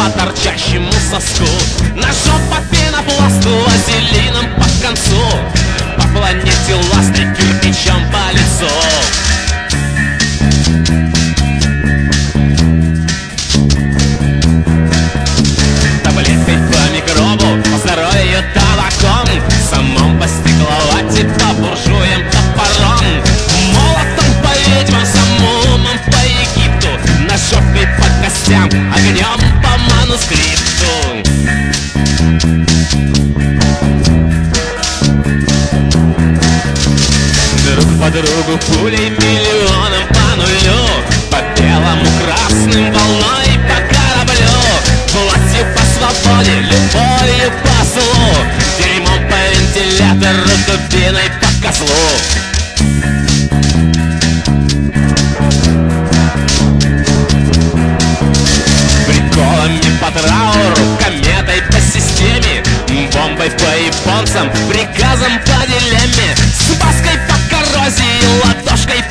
по торчащему соску, ножом по пенопласту, вазелином по концу, по планете ластой, кирпичом по лицу. Таблеткой по микробу, по здоровью табаком, самом по стекловате, по буржуям топором, молотом по ведьмам, самумом по Египту, ножовкой по костям, огнем по манускрипту. Друг по другу пулей, миллионом по нулю, по белому, красным, волной по кораблю, властью по свободе, любовью по злу, дерьмом по вентилятору, дубиной по козлу. Приколами по трауру, кометой по системе, бомбой по японцам, приказом по дилемме, с маской по коррозии, ладошкой